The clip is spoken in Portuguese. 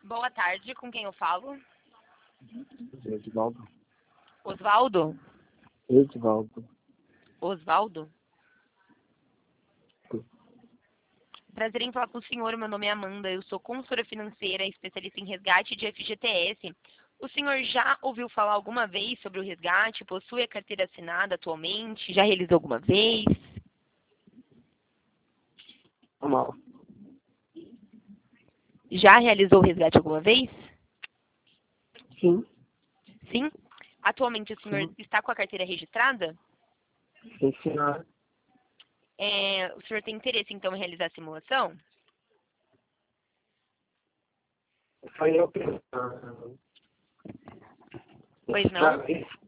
Boa tarde, com quem eu falo? Edvaldo. Osvaldo? Edvaldo. Osvaldo? Prazer em falar com o senhor, meu nome é Amanda, eu sou consultora financeira, especialista em resgate de FGTS. O senhor já ouviu falar alguma vez sobre o resgate? Possui a carteira assinada atualmente? Já realizou alguma vez? Normal. Já realizou o resgate alguma vez? Sim. Sim? Atualmente o senhor Sim. está com a carteira registrada? Sim, senhora. O senhor tem interesse, então, em realizar a simulação? Foi eu que... Pois não?